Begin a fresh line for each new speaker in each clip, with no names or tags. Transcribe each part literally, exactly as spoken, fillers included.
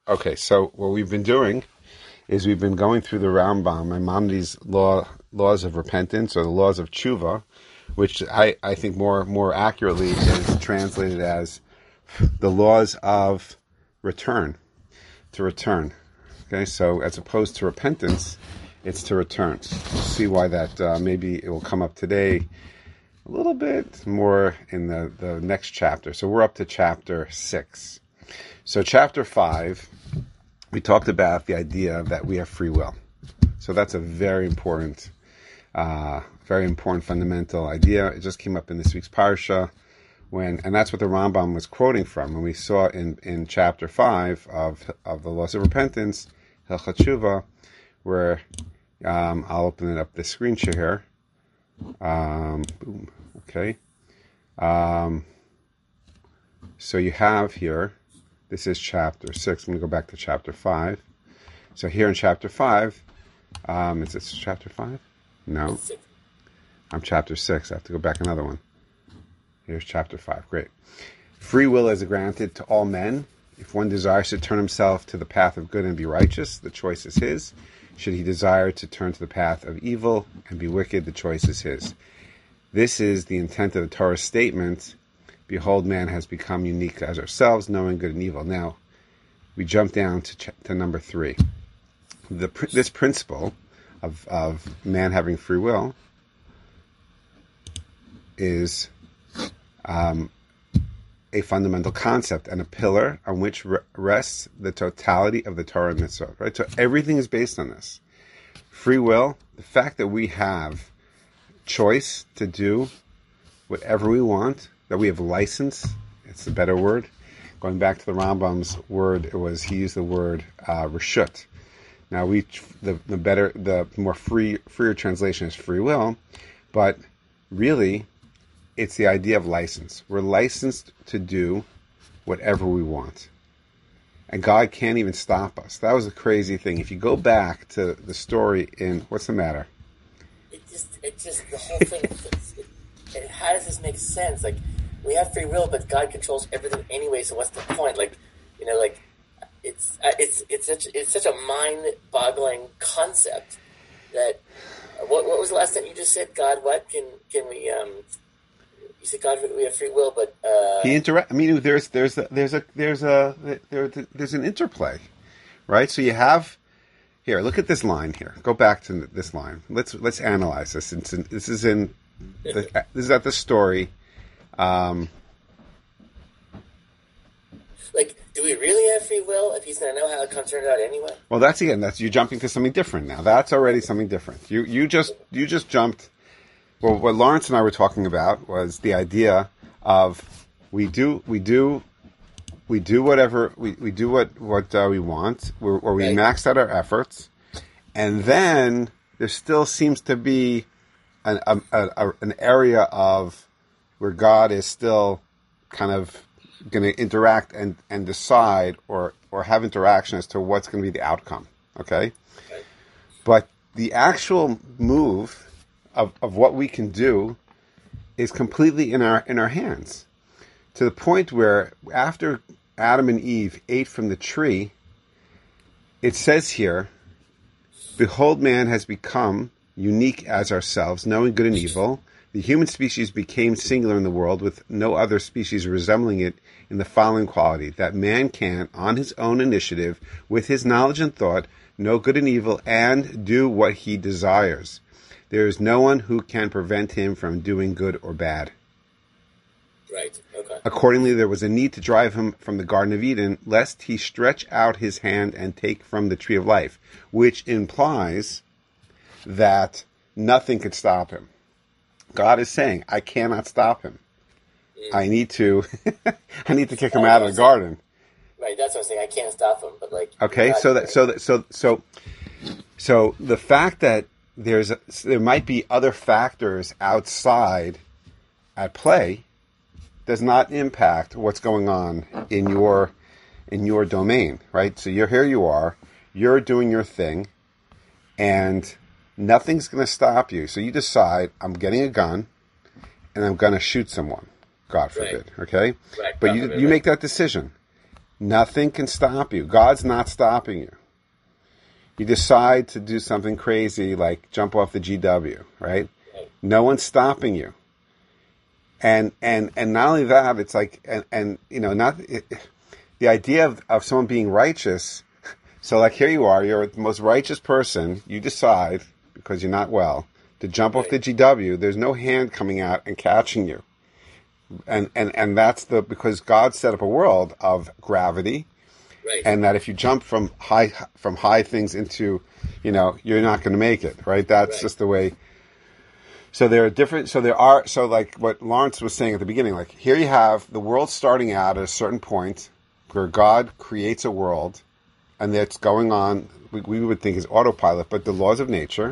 Okay, so what we've been doing is we've been going through the Rambam, Maimonides' law, laws of repentance, or the laws of tshuva, which I, I think more more accurately is translated as the laws of return, to return. Okay, so as opposed to repentance, it's to return. We'll see why that uh, maybe it will come up today a little bit more in the, the next chapter. So we're up to chapter six. So chapter five, we talked about the idea that we have free will. So that's a very important, uh, very important fundamental idea. It just came up in this week's parsha, when, and that's what the Rambam was quoting from. When we saw in, in chapter five of of the laws of repentance, Hilchot Tshuva, where um, I'll open it up the screen share here. Um, boom. Okay. Um, so you have here. This is chapter six. I'm going to go back to chapter five. So here in chapter five, um, is this chapter five? No. I'm chapter six. I have to go back another one. Here's chapter five. Great. Free will is granted to all men. If one desires to turn himself to the path of good and be righteous, the choice is his. Should he desire to turn to the path of evil and be wicked, the choice is his. This is the intent of the Torah's statement, behold, man has become unique as ourselves, knowing good and evil. Now, we jump down to, ch- to number three. The, this principle of, of man having free will is um, a fundamental concept and a pillar on which re- rests the totality of the Torah and Mitzvah. Right? So everything is based on this. Free will, the fact that we have choice to do whatever we want, that we have license, it's a better word. Going back to the Rambam's word, it was, he used the word uh, reshut. Now, we the, the better, the more free, freer translation is free will, but really, it's the idea of license. We're licensed to do whatever we want. And God can't even stop us. That was a crazy thing. If you go back to the story in, what's the matter?
It just, it just, the whole thing, it, it, how does this make sense? Like, we have free will, but God controls everything anyway, so what's the point? Like, you know, like, it's, uh, it's, it's such, it's such a mind-boggling concept that, what, what was the last time you just said? God, what? Can, can we, um, you said God, we have free will, but, uh...
He interact, I mean, there's, there's, a, there's a, there's a, there, there's an interplay, right? So you have, here, look at this line here. Go back to this line. Let's, let's analyze this. It's in, this is in, the, this is at the story. Um,
like, do we really have free will if he's going to know how it comes turned out anyway?
Well, that's again, that's you jumping to something different now. That's already something different. You, you just, you just jumped. Well, what Lawrence and I were talking about was the idea of we do, we do, we do whatever we, we do what what uh, we want, or, or we
right.
max out our efforts, and then there still seems to be an a, a, an area of where God is still kind of going to interact and, and decide or, or have interaction as to what's going to be the outcome. Okay?
Right.
But the actual move of, of what we can do is completely in our in our hands. To the point where after Adam and Eve ate from the tree, it says here, behold, man has become unique as ourselves, knowing good and evil. The human species became singular in the world, with no other species resembling it in the following quality, that man can, on his own initiative, with his knowledge and thought, know good and evil, and do what he desires. There is no one who can prevent him from doing good or bad.
Right, okay.
Accordingly, there was a need to drive him from the Garden of Eden, lest he stretch out his hand and take from the tree of life, which implies that nothing could stop him. God is saying, I cannot stop him. Mm. I need to I need to kick him out of the garden.
Right, that's what I'm saying. I can't stop him, but like
Okay, so that so that so so so the fact that there's a, there might be other factors outside at play does not impact what's going on in your in your domain, right? So you're here you are, you're doing your thing, and nothing's going to stop you. So you decide, I'm getting a gun, and I'm going to shoot someone. God forbid.
Right.
Okay,
right.
but
God
you
forbid,
you
right.
make that decision. Nothing can stop you. God's not stopping you. You decide to do something crazy like jump off the G W, right?
Right.
No one's stopping you. And and and not only that, it's like and and you know not it, the idea of, of someone being righteous. So like here you are, you're the most righteous person. You decide because you're not well to jump
Right.
off the G W. There's no hand coming out and catching you. And, and and that's the because God set up a world of gravity,
Right.
and that if you jump from high from high things into, you know, you're not going to make it, right? That's
Right.
just the way. So there are different. So there are. So like what Lawrence was saying at the beginning, like here you have the world starting out at a certain point where God creates a world, and that's going on. We, we would think is autopilot, but the laws of nature.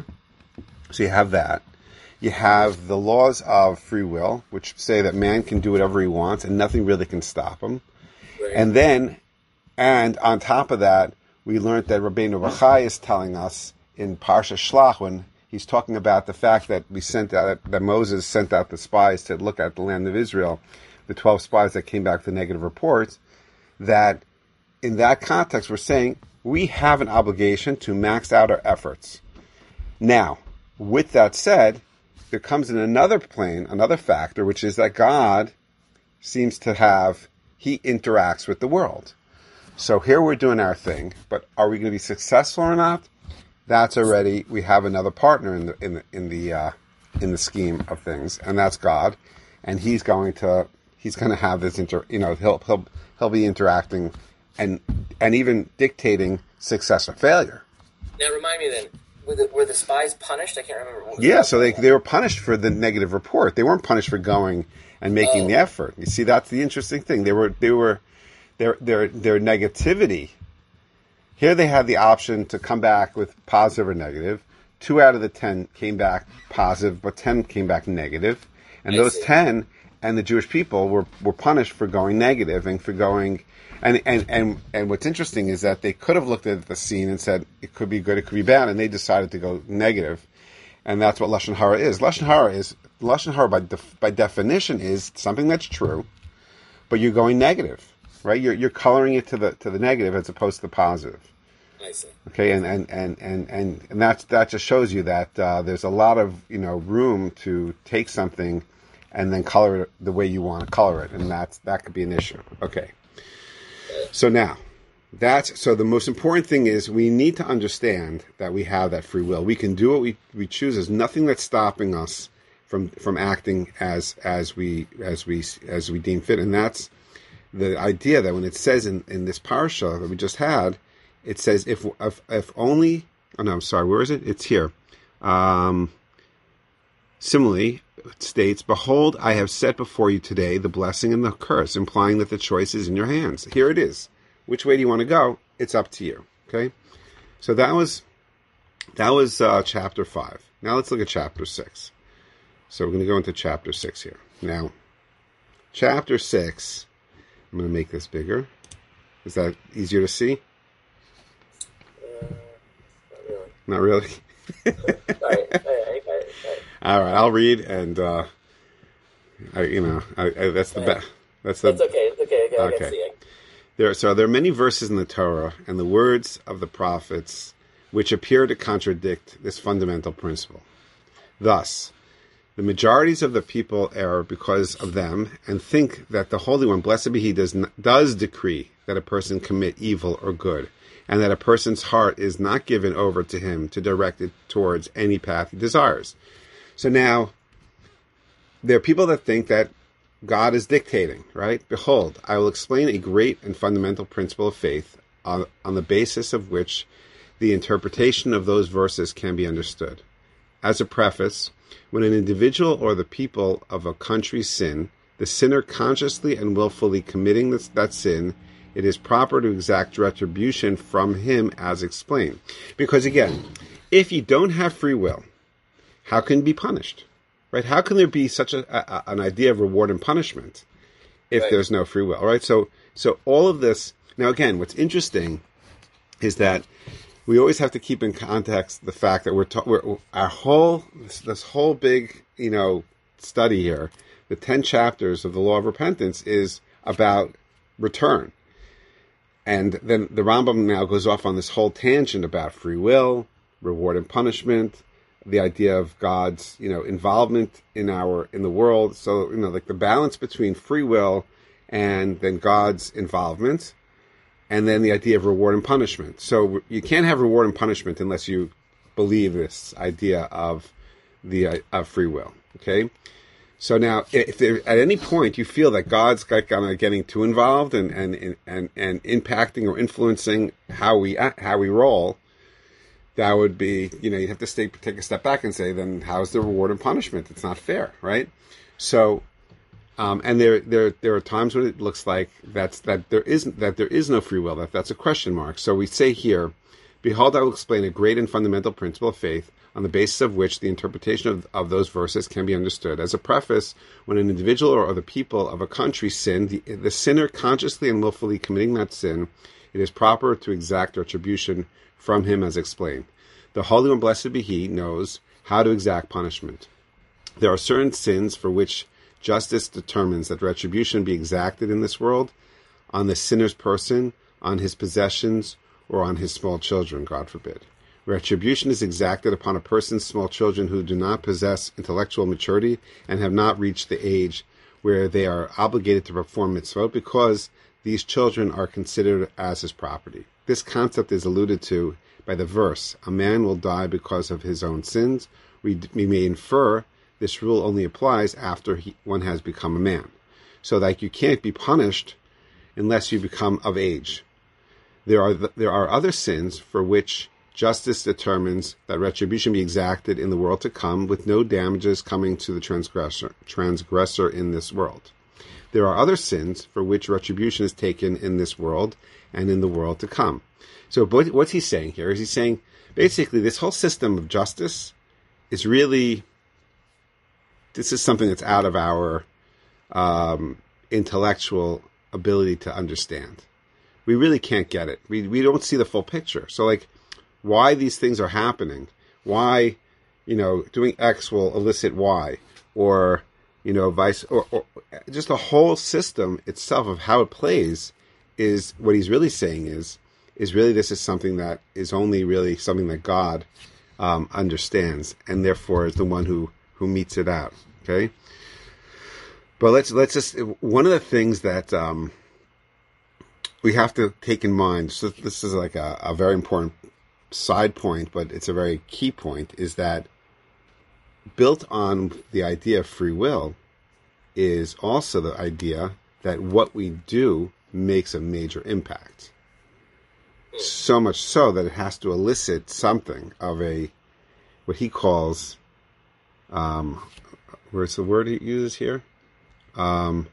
So you have that. You have the laws of free will, which say that man can do whatever he wants and nothing really can stop him.
Right.
And then, and on top of that, we learned that Rabbeinu Bachai is telling us in Parsha Shlach, when he's talking about the fact that we sent out, that Moses sent out the spies to look at the land of Israel, the twelve spies that came back with negative reports, that in that context, we're saying we have an obligation to max out our efforts. Now, with that said, there comes in another plane, another factor, which is that God seems to have, he interacts with the world. So here we're doing our thing, but are we going to be successful or not? That's already, we have another partner in the in the in the uh, in the scheme of things, and that's God, and he's going to he's going to have this inter, you know, he'll he'll he'll be interacting and and even dictating success or failure.
Now remind me then, were the, were the spies punished? I can't remember. What was
Yeah,
that?
so they they were punished for the negative report. They weren't punished for going and making
Oh.
the effort. You see, that's the interesting thing. They were they were their their their negativity. Here they had the option to come back with positive or negative. Two out of the ten came back positive, but ten came back negative. And
I
those
see.
ten and the Jewish people were, were punished for going negative and for going. And, and, and, and what's interesting is that they could have looked at the scene and said it could be good, it could be bad, and they decided to go negative. And that's what Lashon Hara is. Lashon Hara is Lashon Hara by def, by definition is something that's true, but you're going negative, right? You're you're coloring it to the to the negative as opposed to the positive.
I see.
Okay, and and and and and, and that's that just shows you that uh, there's a lot of you know room to take something and then color it the way you want to color it, and that's that could be an issue. Okay, so now. That's so the most important thing is we need to understand that we have that free will. We can do what we, we choose. There's nothing that's stopping us from from acting as as we as we as we deem fit. And that's the idea that when it says in, in this parasha that we just had, it says if if, if only oh no, I'm sorry, where is it? It's here. Um, similarly, it states, "Behold, I have set before you today the blessing and the curse," implying that the choice is in your hands. Here it is. Which way do you want to go? It's up to you. Okay, so that was that was uh, chapter five. Now let's look at chapter six. So we're going to go into chapter six here. Now, chapter six. I'm going to make this bigger. Is that easier to see?
Uh, not really.
Not really.
Sorry. I, I, I, I,
All right, I'll read, and uh, I, you know, I, I, that's the best. That's the.
It's okay. It's okay. I, I
Okay.
can see. I,
There, so there are many verses in the Torah and the words of the prophets which appear to contradict this fundamental principle. Thus, the majorities of the people err because of them and think that the Holy One, blessed be He, does, not, does decree that a person commit evil or good, and that a person's heart is not given over to Him to direct it towards any path he desires. So now, there are people that think that God is dictating, right? Behold, I will explain a great and fundamental principle of faith on, on the basis of which the interpretation of those verses can be understood. As a preface, when an individual or the people of a country sin, the sinner consciously and willfully committing this, that sin, it is proper to exact retribution from him as explained. Because again, if you don't have free will, how can you be punished? Right? How can there be such a, a an idea of reward and punishment if
Right.
there's no free will? Right? So, so all of this. Now, again, what's interesting is that we always have to keep in context the fact that we're, ta- we're our whole this, this whole big you know study here, the ten chapters of the law of repentance, is about return. and then the Rambam now goes off on this whole tangent about free will, reward and punishment, the idea of God's, you know, involvement in our in the world. So, you know, like the balance between free will and then God's involvement, and then the idea of reward and punishment. So you can't have reward and punishment unless you believe this idea of the uh, of free will. Okay. So now, if there, at any point you feel that God's got kind of getting too involved and, and and and impacting or influencing how we act, how we roll, that would be, you know, you have to stay, take a step back and say, then how's the reward and punishment? It's not fair, right? So, um, and there there there are times when it looks like that's that there isn't that there is no free will. That that's a question mark. So we say here, behold, I will explain a great and fundamental principle of faith, on the basis of which the interpretation of, of those verses can be understood. As a preface, when an individual or the people of a country sin, the, the sinner consciously and willfully committing that sin, it is proper to exact retribution from him as explained. The Holy One, blessed be He, knows how to exact punishment. There are certain sins for which justice determines that retribution be exacted in this world, on the sinner's person, on his possessions, or on his small children, God forbid. Retribution is exacted upon a person's small children who do not possess intellectual maturity and have not reached the age where they are obligated to perform mitzvot, because these children are considered as his property. This concept is alluded to by the verse, a man will die because of his own sins. We, we may infer this rule only applies after he, one has become a man. So that you can't be punished unless you become of age. There are there are other sins for which justice determines that retribution be exacted in the world to come, with no damages coming to the transgressor, transgressor in this world. There are other sins for which retribution is taken in this world and in the world to come. So what's he saying here? Is he saying, basically, this whole system of justice is really, this is something that's out of our um, intellectual ability to understand. We really can't get it. We we don't see the full picture. So, like, why these things are happening, why, you know, doing X will elicit Y, or, you know, vice, or, or just the whole system itself of how it plays is what he's really saying is, is really this is something that is only really something that God um, understands, and therefore is the one who, who meets it out. Okay. But let's, let's just, one of the things that um, we have to take in mind, so this is like a, a very important side point, but it's a very key point, is that built on the idea of free will is also the idea that what we do makes a major impact. So much so that it has to elicit something of a, what he calls, um, where's the word he uses here? Um,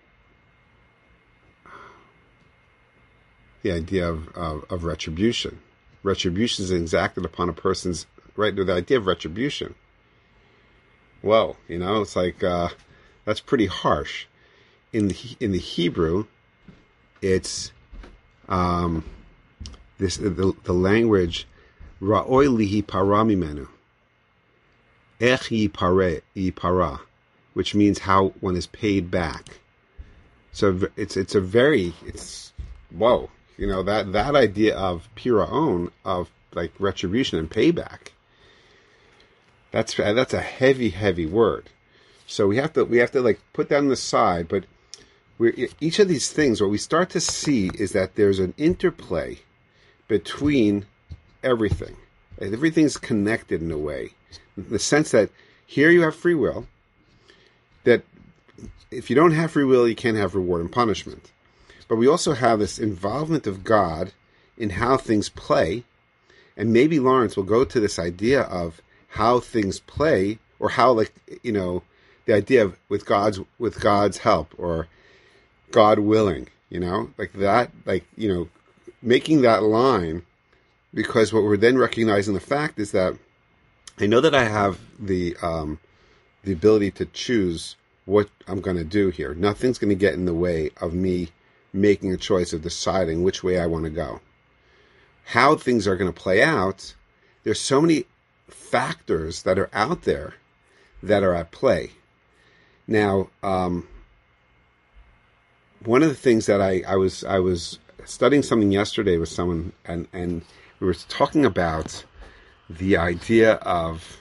the idea of, of, of retribution. Retribution is exacted upon a person's, right, the idea of retribution. Whoa, you know, it's like, uh, that's pretty harsh. In the, in the Hebrew, it's, um, this, the, the language, ra'oi lihi para mimenu, ech yipare, yipara, which means how one is paid back. So it's, it's a very, it's, whoa. You know, that, that idea of piraon, of like retribution and payback, that's that's a heavy, heavy word. So we have to we have to like put that on the side. But we each of these things, what we start to see is that there's an interplay between everything. Everything's connected in a way, in the sense that here you have free will. That if you don't have free will, you can't have reward and punishment. But we also have this involvement of God in how things play. And maybe Lawrence will go to this idea of how things play, or how, like, you know, the idea of with God's, with God's help, or God willing, you know, like that, like, you know, making that line, because what we're then recognizing the fact is that I know that I have the, um, the ability to choose what I'm going to do here. Nothing's going to get in the way of me making a choice of deciding which way I want to go. How things are going to play out, there's so many factors that are out there that are at play. Now, um, one of the things that I, I was I was studying something yesterday with someone, and, and we were talking about the idea of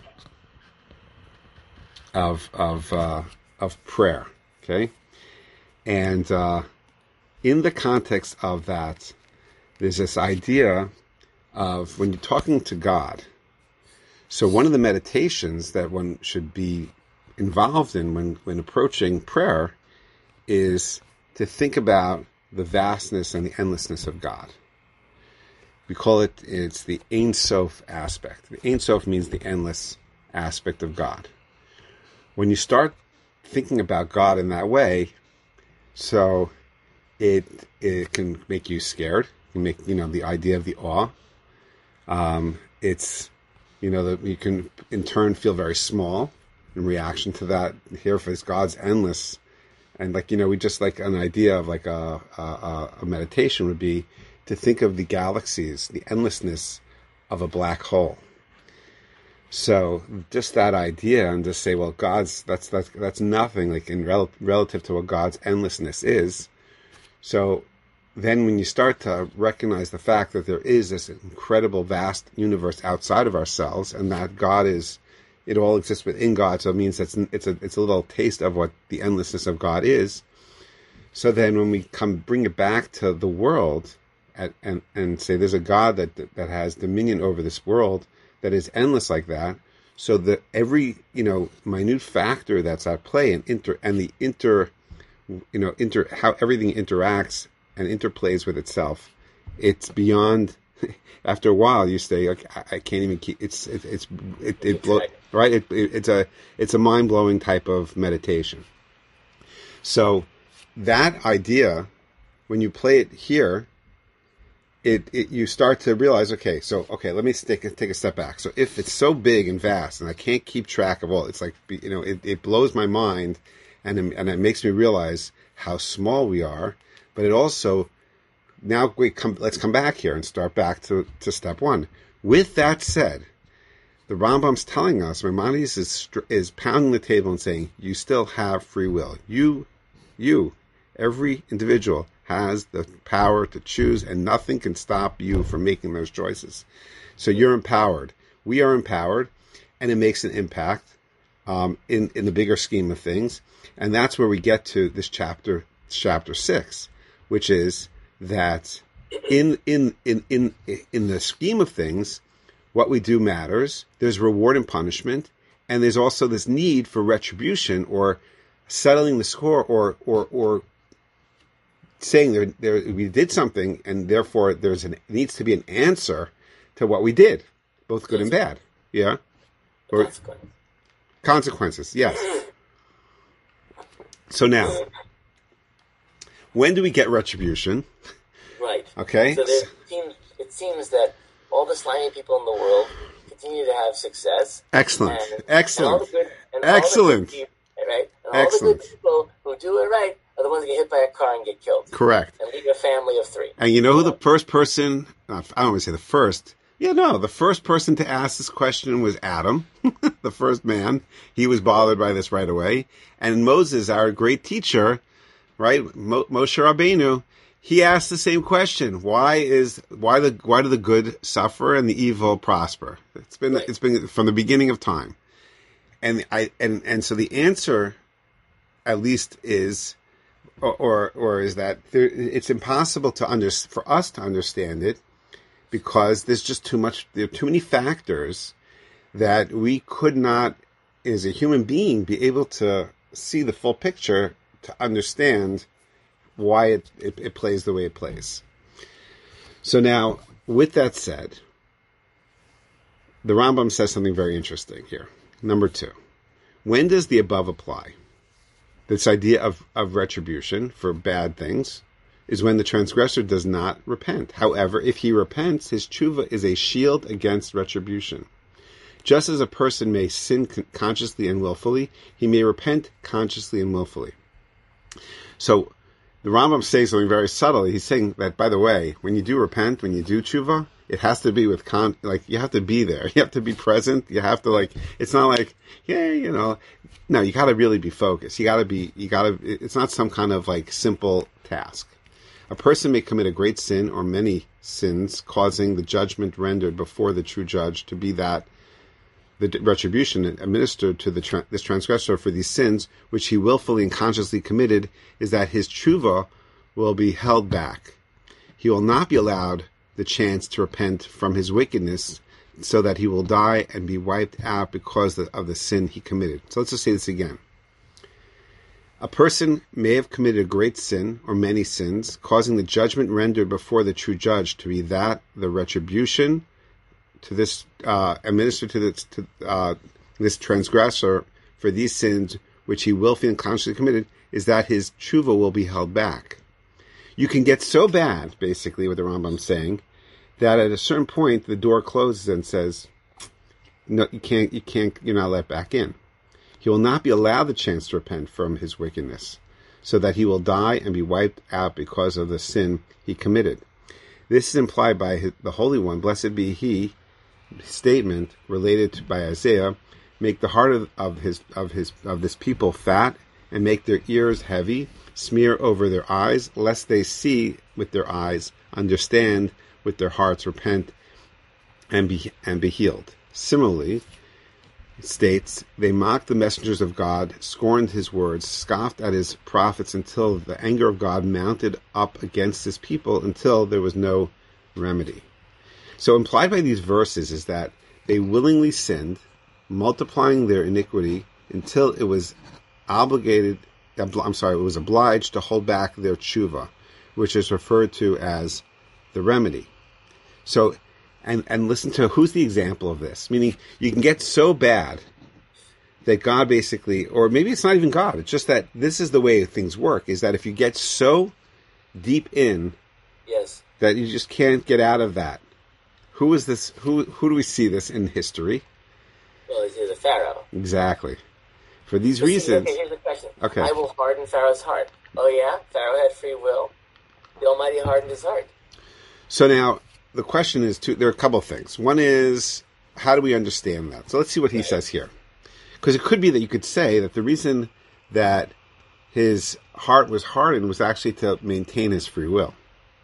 of of uh, of prayer. Okay, and uh, in the context of that, there's this idea of when you're talking to God. So one of the meditations that one should be involved in when, when approaching prayer is to think about the vastness and the endlessness of God. We call it, it's the Ein Sof aspect. The Ein Sof means the endless aspect of God. When you start thinking about God in that way, so it it can make you scared. You make, you know, the idea of the awe. Um, it's, you know, that you can in turn feel very small in reaction to that. Here, if it's God's endless, and like, you know, we just like an idea of like a, a a meditation would be to think of the galaxies, the endlessness of a black hole. So just that idea, and just say, well, God's that's that's that's nothing like in rel- relative to what God's endlessness is. So then when you start to recognize the fact that there is this incredible vast universe outside of ourselves, and that God is, it all exists within God, so it means that's it's a it's a little taste of what the endlessness of God is. So then when we come bring it back to the world, at, and and say there's a God that that has dominion over this world that is endless like that, so that every, you know, minute factor that's at play and inter and the inter you know inter how everything interacts and interplays with itself, it's beyond. After a while, you say, okay, I, I can't even keep. It's it, it's it, it blow, right. It, it, it's a it's a mind blowing type of meditation. So that idea, when you play it here, it, it you start to realize, okay, so okay, let me take take a step back. So if it's so big and vast, and I can't keep track of all, it's like, you know, it, it blows my mind, and and it makes me realize how small we are. But it also, now we come, let's come back here and start back to, to step one. With that said, the Rambam's telling us, Maimonides is, is pounding the table and saying, you still have free will. You, you, every individual has the power to choose, and nothing can stop you from making those choices. So you're empowered. We are empowered, and it makes an impact um, in, in the bigger scheme of things. And that's where we get to this chapter, chapter six. Which is that in in in in in the scheme of things, what we do matters. There's reward and punishment, and there's also this need for retribution, or settling the score, or or or saying there, there we did something, and therefore there's an needs to be an answer to what we did, both good and bad. Yeah, or consequences. Consequences. Yes. So now, when do we get retribution?
Right.
Okay.
So there seems, it seems that all the slimy people in the world continue to have success.
Excellent.
And,
Excellent.
And all the good, and
Excellent.
All the good people, right? And
Excellent.
all the good people who do it right are the ones that get hit by a car and get killed.
Correct.
And leave a family of three.
And you know who the first person, I don't want to say the first, yeah, no, the first person to ask this question was Adam, the first man. He was bothered by this right away. And Moses, our great teacher, right, Mo- Moshe Rabbeinu, he asked the same question: Why is why the why do the good suffer and the evil prosper? It's been right. It's been from the beginning of time, and I and, and so the answer, at least, is, or or, or is that there, it's impossible to under, for us to understand it, because there's just too much. There are too many factors that we could not, as a human being, be able to see the full picture to understand why it, it, it plays the way it plays. So now, with that said, the Rambam says something very interesting here. Number two, when does the above apply? This idea of, of retribution for bad things is when the transgressor does not repent. However, if he repents, his tshuva is a shield against retribution. Just as a person may sin consciously and willfully, he may repent consciously and willfully. So the Rambam says something very subtle. He's saying that, by the way, when you do repent, when you do tshuva, it has to be with, con- like, you have to be there. You have to be present. You have to, like, it's not like, yeah, you know, no, you got to really be focused. You got to be, you got to, it's not some kind of, like, simple task. A person may commit a great sin or many sins, causing the judgment rendered before the true judge to be that the retribution administered to the tra- this transgressor for these sins, which he willfully and consciously committed, is that his tshuva will be held back. He will not be allowed the chance to repent from his wickedness, so that he will die and be wiped out because of the sin he committed. So let's just say this again. A person may have committed a great sin or many sins, causing the judgment rendered before the true judge to be that the retribution to this uh, administered to this to uh, this transgressor for these sins which he willfully and consciously committed is that his tshuva will be held back. You can get so bad, basically, what the Rambam's saying, that at a certain point the door closes and says, "No, you can't. You can't. You're not let back in." He will not be allowed the chance to repent from his wickedness, so that he will die and be wiped out because of the sin he committed. This is implied by his, the Holy One, blessed be He, statement related to, by Isaiah, make the heart of, of his of his of this people fat, and make their ears heavy, smear over their eyes, lest they see with their eyes, understand with their hearts, repent, and be and be healed. Similarly, it states, they mocked the messengers of God, scorned his words, scoffed at his prophets until the anger of God mounted up against his people until there was no remedy. So implied by these verses is that they willingly sinned, multiplying their iniquity until it was obligated, I'm sorry, it was obliged to hold back their tshuva, which is referred to as the remedy. So, and, and listen to who's the example of this. Meaning, you can get so bad that God basically, or maybe it's not even God, it's just that this is the way things work, is that if you get so deep in,
yes,
that you just can't get out of that. Who is this? Who who do we see this in history?
Well, he's a Pharaoh.
Exactly. For these
but
reasons.
See, okay, here's the question.
Okay.
I will harden Pharaoh's heart. Oh yeah, Pharaoh had free will. The Almighty hardened his heart.
So now the question is: two, there are a couple of things. One is, how do we understand that? So let's see what he right. says here, because it could be that you could say that the reason that his heart was hardened was actually to maintain his free will.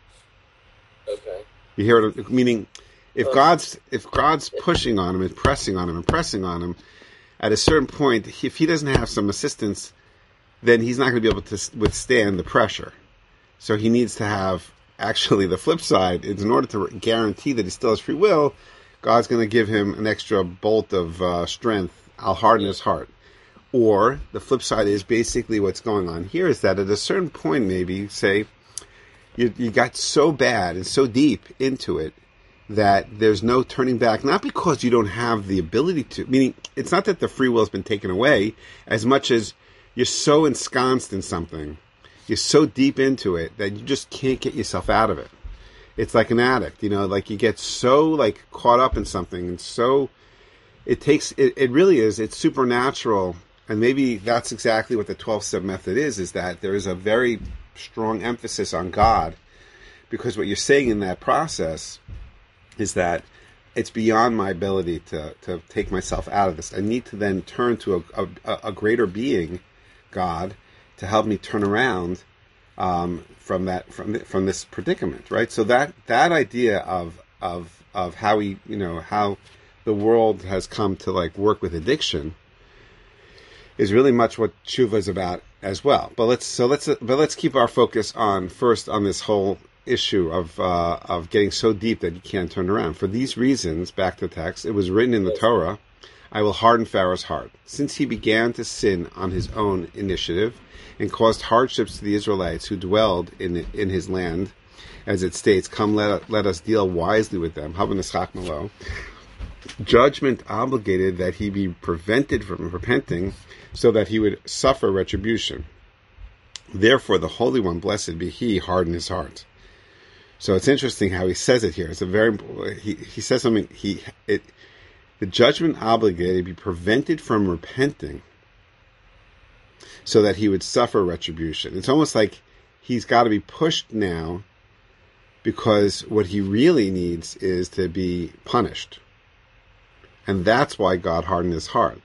Okay.
You hear it? Meaning, if okay. God's if God's pushing on him and pressing on him and pressing on him, at a certain point, if he doesn't have some assistance, then he's not going to be able to withstand the pressure. So he needs to have, actually, the flip side is in order to guarantee that he still has free will, God's going to give him an extra bolt of uh, strength. I'll harden his heart. Or the flip side is basically what's going on here is that at a certain point, maybe, say, you, you got so bad and so deep into it that there's no turning back, not because you don't have the ability to, meaning it's not that the free will has been taken away as much as you're so ensconced in something, you're so deep into it that you just can't get yourself out of it. It's like an addict, you know, like you get so like caught up in something and so it takes, it, it really is, it's supernatural. And maybe that's exactly what the twelve-step method is, is that there is a very strong emphasis on God, because what you're saying in that process is that it's beyond my ability to, to take myself out of this. I need to then turn to a, a, a greater being, God, to help me turn around um, from that from from this predicament, right? So that that idea of of of how we, you know, how the world has come to like work with addiction is really much what tshuva is about as well. But let's so let's but let's keep our focus on first on this whole issue of uh, of getting so deep that you can't turn around. For these reasons, back to the text, it was written in the Torah, I will harden Pharaoh's heart. Since he began to sin on his own initiative and caused hardships to the Israelites who dwelled in in his land, as it states, come let, let us deal wisely with them, judgment obligated that he be prevented from repenting so that he would suffer retribution. Therefore the Holy One, blessed be he, hardened his heart. So it's interesting how he says it here. It's a very he he says something. He it the judgment obligated be prevented from repenting, so that he would suffer retribution. It's almost like he's got to be pushed now, because what he really needs is to be punished, and that's why God hardened his heart.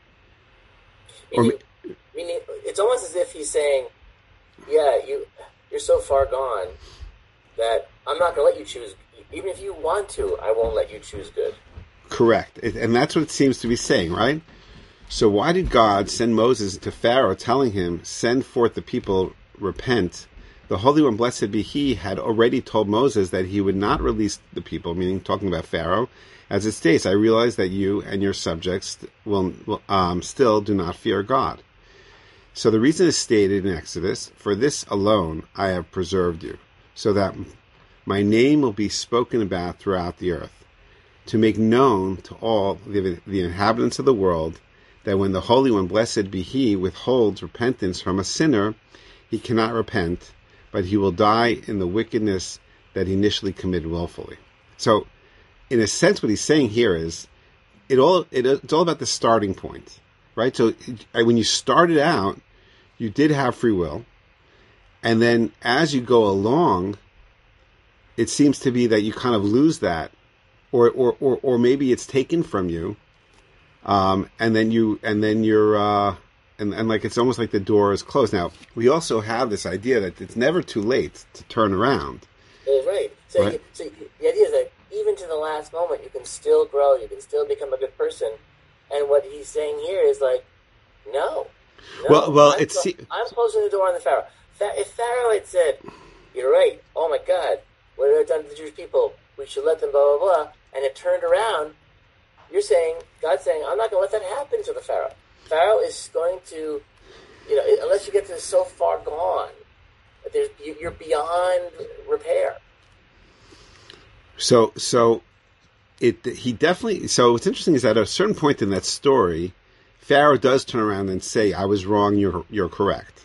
Meaning, or, meaning, it's almost as if he's saying, "Yeah, you." you're so far gone that I'm not going to let you choose. Even if you want to, I won't let you choose good.
Correct. It, and that's what it seems to be saying, right? So why did God send Moses to Pharaoh telling him, send forth the people, repent? The Holy One, blessed be He, had already told Moses that he would not release the people, meaning talking about Pharaoh. As it states, I realize that you and your subjects will, will um, still do not fear God. So the reason is stated in Exodus, for this alone I have preserved you, so that my name will be spoken about throughout the earth, to make known to all the, the inhabitants of the world that when the Holy One, blessed be He, withholds repentance from a sinner, he cannot repent, but he will die in the wickedness that he initially committed willfully. So, in a sense, what he's saying here is, it all it, it's all about the starting point, right? So, when you started out, you did have free will, and then as you go along, it seems to be that you kind of lose that, or or or, or maybe it's taken from you, um, and then you and then you're. Uh, And, and like it's almost like the door is closed. Now, we also have this idea that it's never too late to turn around.
Well, right. So,
right?
You, so you, the idea is that even to the last moment, you can still grow, you can still become a good person. And what he's saying here is like, no. no
well, well,
I'm,
it's...
clo- I'm closing the door on the Pharaoh. If Pharaoh had said, you're right, oh my God, what have I done to the Jewish people? We should let them blah, blah, blah. And it turned around, you're saying, God's saying, I'm not going to let that happen to the Pharaoh. Pharaoh is going to, you know, unless you get to so far gone, there's, you're beyond repair.
So, so it he definitely. So what's interesting is that at a certain point in that story, Pharaoh does turn around and say, "I was wrong. You're you're correct."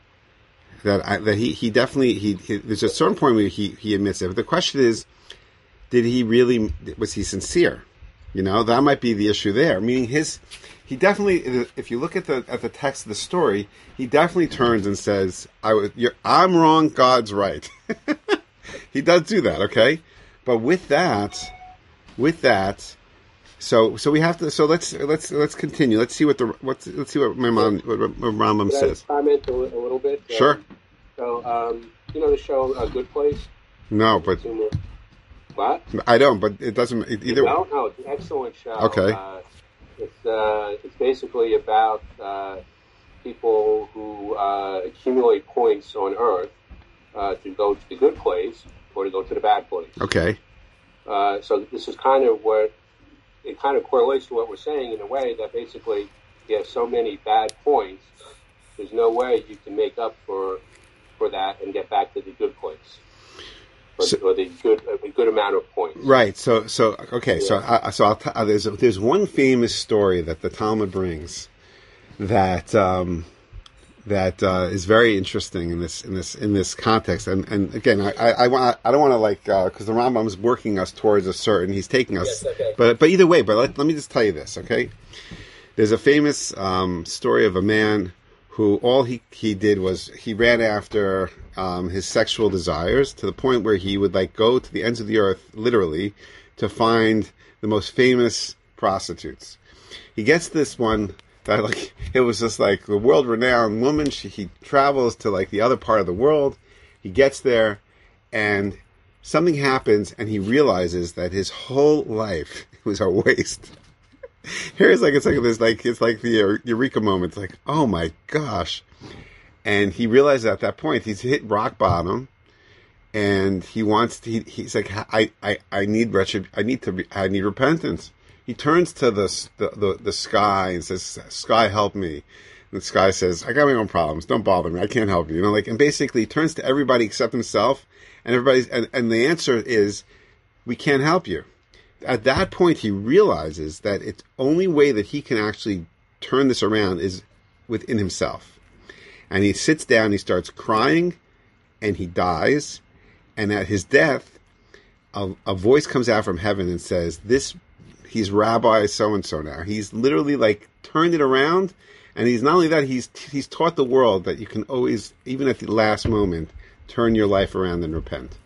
That I, that he he definitely he, he there's a certain point where he he admits it. But the question is, did he really? Was he sincere? You know, that might be the issue there. Meaning his. He definitely, if you look at the at the text of the story, he definitely turns and says, "I was, you're, I'm wrong, God's right." He does do that, okay? But with that, with that, so so we have to. So let's let's let's continue. Let's see what the what's let's see what my mom what, what Rambam
Could
says.
I comment a, li- a little bit? Uh,
Sure.
So um, you know the show A Good Place?
No, but
What?
I don't. But it doesn't it, either.
No, no, it's an excellent show.
Okay.
Uh, It's uh, it's basically about uh, people who uh, accumulate points on Earth uh, to go to the good place or to go to the bad place.
Okay.
Uh, so this is kind of what it kind of correlates to what we're saying in a way that basically you have so many bad points, there's no way you can make up for for that and get back to the good place. Or,
So,
or the good a good amount of points.
right. So so okay. So I, so I'll t- uh, there's there's one famous story that the Talmud brings that um, that uh, is very interesting in this in this in this context. And and again, I I, I want I don't want to like because uh, the Rambam is working us towards a certain. He's taking us.
Yes, okay.
But but either way. But let, let me just tell you this. Okay. There's a famous um, story of a man who all he, he did was he ran after um, his sexual desires to the point where he would like go to the ends of the earth, literally, to find the most famous prostitutes. He gets this one that like it was just like the world-renowned woman. She, he travels to like the other part of the world. He gets there, and something happens, and he realizes that his whole life was a waste. Here's like it's like this like it's like the eureka moment. It's like, oh my gosh. And he realizes at that point he's hit rock bottom, and he wants to, he, he's like, I, I, I need retrib- I need to I need repentance. He turns to the, the the the sky and says, "Sky, help me." And the sky says, "I got my own problems. Don't bother me. I can't help you." You know, like, and basically he turns to everybody except himself, and everybody's and, and the answer is, "We can't help you." At that point, he realizes that it's only way that he can actually turn this around is within himself. And he sits down, he starts crying, and he dies. And at his death, a, a voice comes out from heaven and says, "This, he's Rabbi so-and-so now." He's literally like turned it around. And he's not only that, he's he's taught the world that you can always, even at the last moment, turn your life around and repent.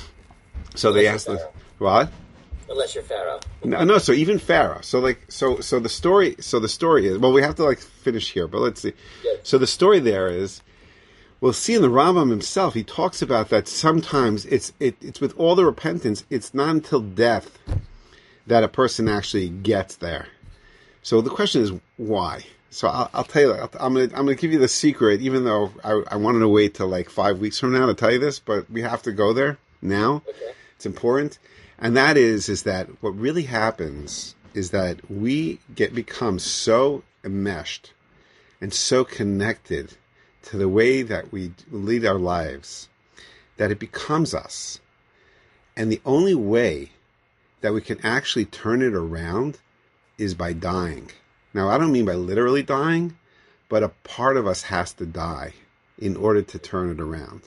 So they asked the, what?
Unless you're Pharaoh.
No, no. So even Pharaoh. So like, so so the story. So the story is. Well, we have to like finish here, but let's see.
Good.
So the story there is we'll see in the Rambam himself, he talks about that sometimes it's it, it's with all the repentance, it's not until death that a person actually gets there. So the question is why? So I'll, I'll tell you, I'll, I'm gonna I'm gonna give you the secret, even though I, I wanted to wait till like five weeks from now to tell you this, but we have to go there now.
Okay.
It's important, and that is is that what really happens is that we get become so enmeshed and so connected to the way that we lead our lives that it becomes us, and the only way that we can actually turn it around is by dying. Now, I don't mean by literally dying, but a part of us has to die in order to turn it around.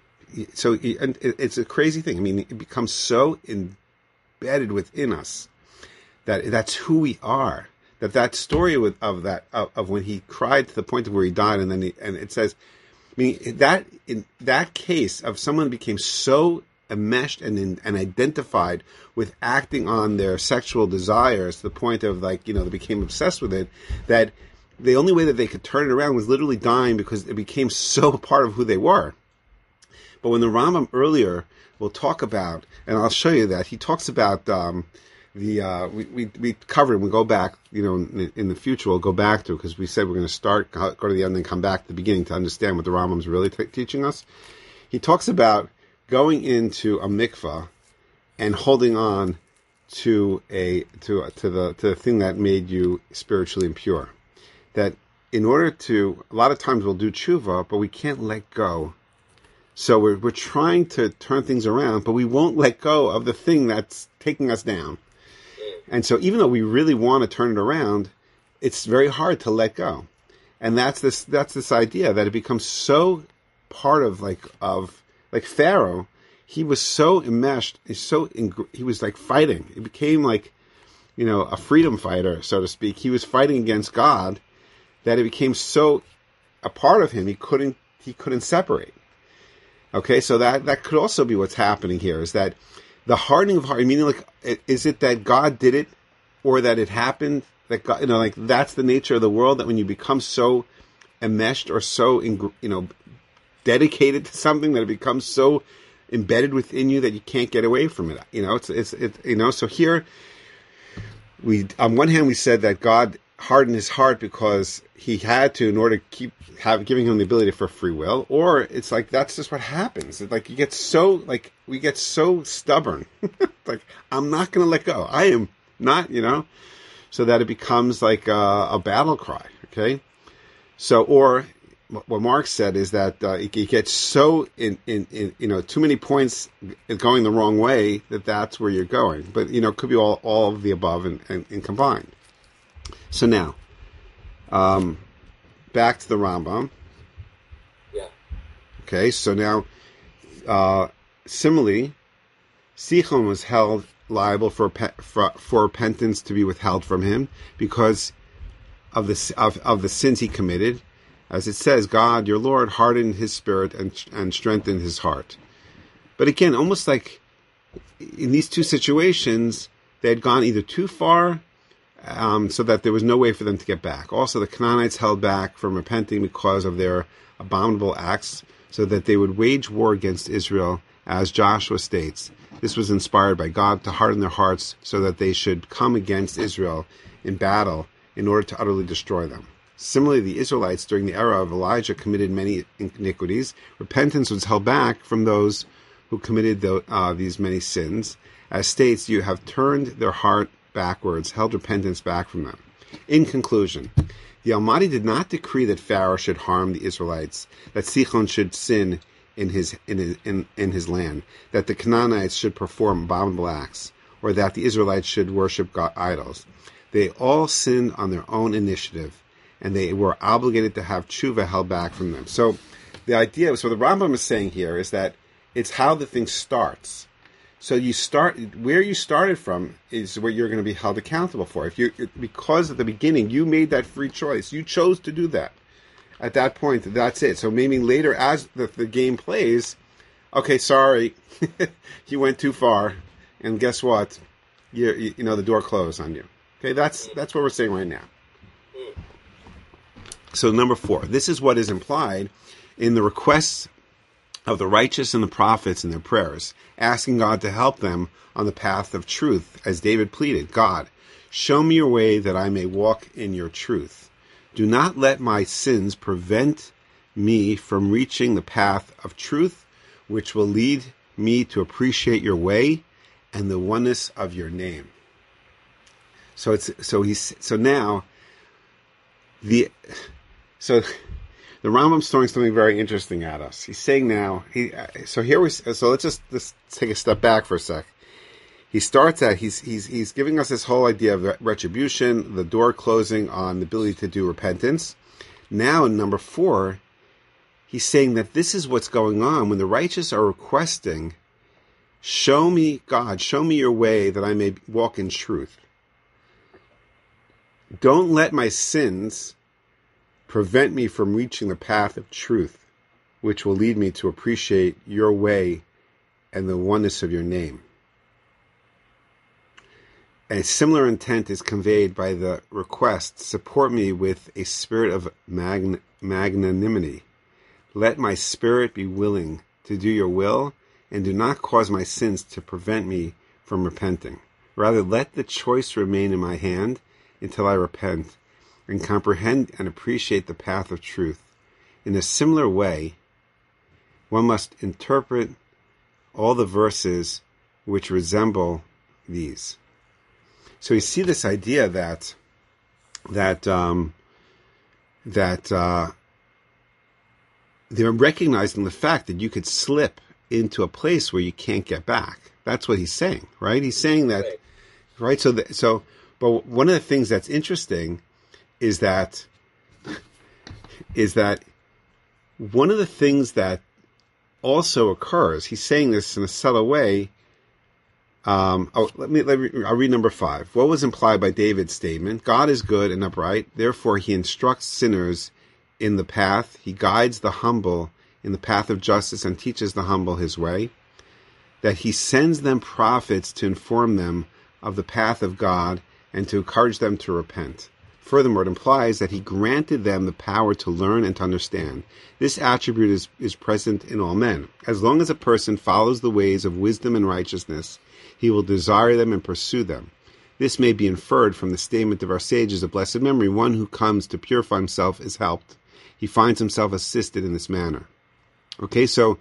So it's a crazy thing. I mean, it becomes so embedded within us that that's who we are. That that story with, of that of, of when he cried to the point of where he died, and then he, and it says, I mean, that in that case of someone became so enmeshed and in, and identified with acting on their sexual desires to the point of, like, you know, they became obsessed with it, that the only way that they could turn it around was literally dying, because it became so part of who they were. But when the Rambam earlier will talk about, and I'll show you that, he talks about um, the, uh, we, we, we covered, and we go back, you know, in, in the future we'll go back to, because we said we're going to start, go to the end and come back to the beginning to understand what the Rambam's really t- teaching us. He talks about going into a mikvah and holding on to a to to the to the thing that made you spiritually impure. That in order to, a lot of times we'll do tshuva, but we can't let go. So we're we're trying to turn things around, but we won't let go of the thing that's taking us down. And so even though we really want to turn it around, it's very hard to let go. And that's this that's this idea that it becomes so part of like of Like Pharaoh, he was so enmeshed, so in, he was like fighting. It became like, you know, a freedom fighter, so to speak. He was fighting against God, that it became so a part of him he couldn't he couldn't separate. Okay, so that that could also be what's happening here, is that the hardening of heart. Meaning, like, is it that God did it, or that it happened? That God, you know, like that's the nature of the world. That when you become so enmeshed or so, in, you know, dedicated to something, that it becomes so embedded within you that you can't get away from it. You know, it's it's it, you know. So here, we on one hand we said that God hardened his heart because he had to, in order to keep have giving him the ability for free will. Or it's like that's just what happens. It's like you get so like we get so stubborn. Like, I'm not going to let go. I am not, you know, so that it becomes like a, a battle cry. Okay, so or. What Mark said is that uh, it, it gets so in, in, in, you know, too many points going the wrong way that that's where you're going. But, you know, it could be all, all of the above and, and, and combined. So now, um, back to the Rambam.
Yeah.
Okay, so now, uh, similarly, Sichon was held liable for, for for repentance to be withheld from him because of the of, of the sins he committed. As it says, God, your Lord, hardened his spirit and and strengthened his heart. But again, almost like in these two situations, they had gone either too far, um, so that there was no way for them to get back. Also, the Canaanites held back from repenting because of their abominable acts, so that they would wage war against Israel, as Joshua states. This was inspired by God to harden their hearts so that they should come against Israel in battle in order to utterly destroy them. Similarly, the Israelites during the era of Elijah committed many iniquities. Repentance was held back from those who committed the, uh, these many sins. As states, you have turned their heart backwards, held repentance back from them. In conclusion, the Almighty did not decree that Pharaoh should harm the Israelites, that Sichon should sin in his in his, in, in his land, that the Canaanites should perform abominable acts, or that the Israelites should worship God, idols. They all sinned on their own initiative, and they were obligated to have tshuva held back from them. So the idea, so the Rambam is saying here is that it's how the thing starts. So you start, where you started from is where you're going to be held accountable for. If you, because at the beginning you made that free choice, you chose to do that. At that point, that's it. So maybe later as the, the game plays, okay, sorry, you went too far, and guess what? You, you, you know, the door closed on you. Okay, that's that's what we're saying right now. So number four, this is what is implied in the requests of the righteous and the prophets in their prayers, asking God to help them on the path of truth, as David pleaded, God, show me your way that I may walk in your truth. Do not let my sins prevent me from reaching the path of truth, which will lead me to appreciate your way and the oneness of your name. So it's so he's so now the so the Rambam's throwing something very interesting at us. He's saying now he so here we so let's just let's take a step back for a sec. He starts at he's he's he's giving us this whole idea of retribution, the door closing on the ability to do repentance. Now in number four, he's saying that this is what's going on when the righteous are requesting, show me, God, show me your way that I may walk in truth. Don't let my sins prevent me from reaching the path of truth, which will lead me to appreciate your way and the oneness of your name. A similar intent is conveyed by the request, support me with a spirit of magn- magnanimity. Let my spirit be willing to do your will, and do not cause my sins to prevent me from repenting. Rather, let the choice remain in my hand until I repent and comprehend and appreciate the path of truth. In a similar way, one must interpret all the verses which resemble these. So you see this idea that that um, that uh, they're recognizing the fact that you could slip into a place where you can't get back. That's what he's saying, right? He's saying that, right? right? So, the, so, but one of the things that's interesting is that is that one of the things that also occurs. He's saying this in a subtle way. Um, oh, let me, let me, I'll read number five. What was implied by David's statement? God is good and upright. Therefore, he instructs sinners in the path. He guides the humble in the path of justice and teaches the humble his way. That he sends them prophets to inform them of the path of God and to encourage them to repent. Furthermore, it implies that he granted them the power to learn and to understand. This attribute is, is present in all men. As long as a person follows the ways of wisdom and righteousness, he will desire them and pursue them. This may be inferred from the statement of our sages of blessed memory, one who comes to purify himself is helped. He finds himself assisted in this manner. Okay, so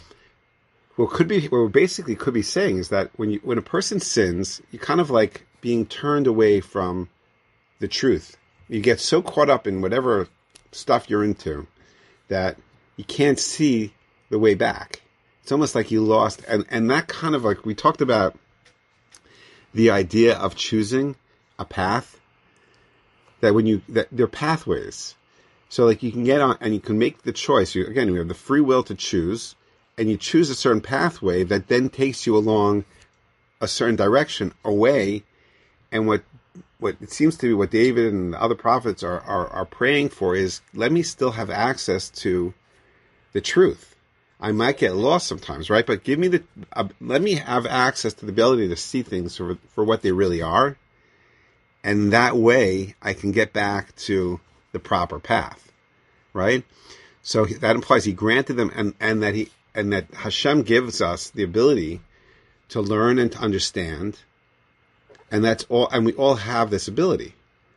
what could be, what we basically could be saying is that when you, when a person sins, you're kind of like being turned away from the truth. You get so caught up in whatever stuff you're into that you can't see the way back. It's almost like you lost, and, and that kind of like, we talked about the idea of choosing a path, that when you, that there are pathways. So like you can get on and you can make the choice. You, again, we have the free will to choose, and you choose a certain pathway that then takes you along a certain direction away. And what, what it seems to be what David and the other prophets are, are, are praying for is, let me still have access to the truth. I might get lost sometimes, right? But give me the, uh, let me have access to the ability to see things for, for what they really are. And that way I can get back to the proper path, right? So that implies he granted them, and, and that he, and that Hashem gives us the ability to learn and to understand. And that's all, and we all have this ability,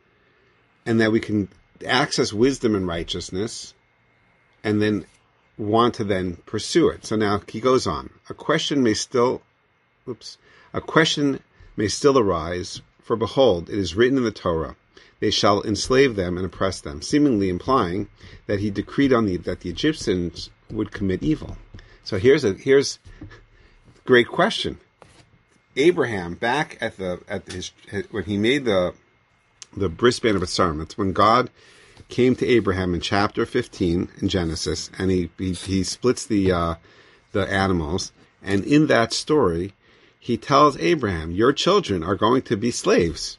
and that we can access wisdom and righteousness and then want to then pursue it. So now he goes on. A question may still, oops, a question may still arise, for behold, it is written in the Torah, they shall enslave them and oppress them, seemingly implying that he decreed on the, that the Egyptians would commit evil. So here's a, here's a great question. Abraham, back at the, at his, when he made the, the bris bein haBetzarim, that's when God came to Abraham in chapter fifteen in Genesis, and he he, he splits the uh, the animals, and in that story, he tells Abraham, "Your children are going to be slaves."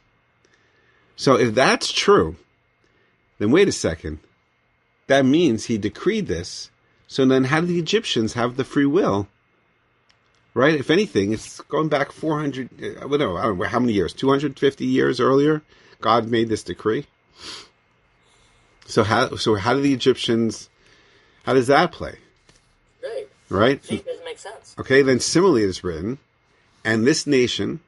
So if that's true, then wait a second. That means he decreed this. So then, how do the Egyptians have the free will? Right? If anything, it's going back four hundred. I don't know, I don't know how many years. Two hundred fifty years earlier, God made this decree. So how, so how do the Egyptians, How does that play?
Right.
Right?
See, it doesn't make sense.
Okay, then similarly it is written, and this nation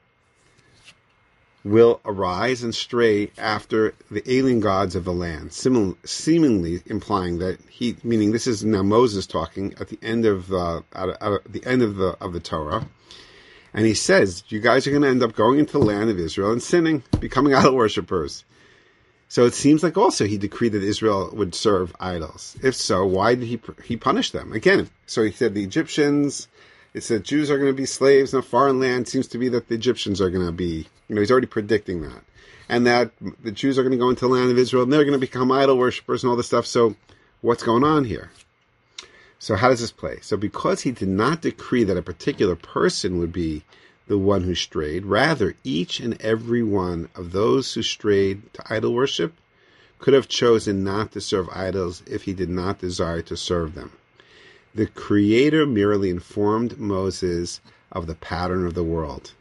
will arise and stray after the alien gods of the land, Simil- seemingly implying that he, meaning this is now Moses talking at the end of uh, at, at the end of the of the Torah, and he says, "You guys are going to end up going into the land of Israel and sinning, becoming idol worshippers." So it seems like also he decreed that Israel would serve idols. If so, why did he he punish them again? So he said the Egyptians. It said Jews are going to be slaves in a foreign land. It seems to be that the Egyptians are going to be, you know, he's already predicting that. And that the Jews are going to go into the land of Israel and they're going to become idol worshippers and all this stuff. So what's going on here? So how does this play? So because he did not decree that a particular person would be the one who strayed, rather each and every one of those who strayed to idol worship could have chosen not to serve idols if he did not desire to serve them. The Creator merely informed Moses of the pattern of the world.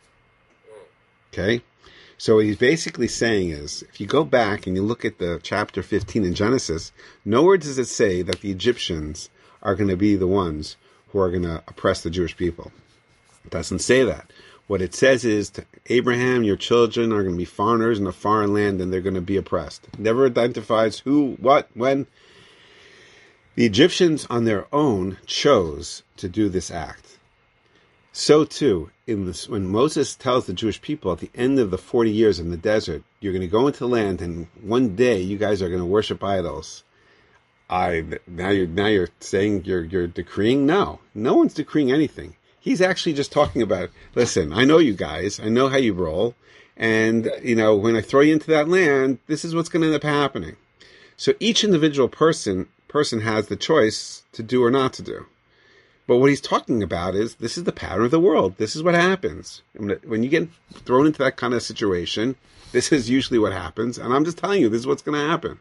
Okay? So what he's basically saying is, if you go back and you look at the chapter fifteen in Genesis, nowhere does it say that the Egyptians are going to be the ones who are going to oppress the Jewish people. It doesn't say that. What it says is, to Abraham, your children are going to be foreigners in a foreign land and they're going to be oppressed. It never identifies who, what, when. The Egyptians on their own chose to do this act. So too, in this, when Moses tells the Jewish people at the end of the forty years in the desert, you're going to go into the land and one day you guys are going to worship idols. I now you're now you're saying you're you're decreeing? No, no one's decreeing anything. He's actually just talking about, listen, I know you guys, I know how you roll, and you know when I throw you into that land, this is what's going to end up happening. So each individual person. person has the choice to do or not to do. But what he's talking about is, this is the pattern of the world. This is what happens. When you get thrown into that kind of situation, this is usually what happens. And I'm just telling you, this is what's going to happen.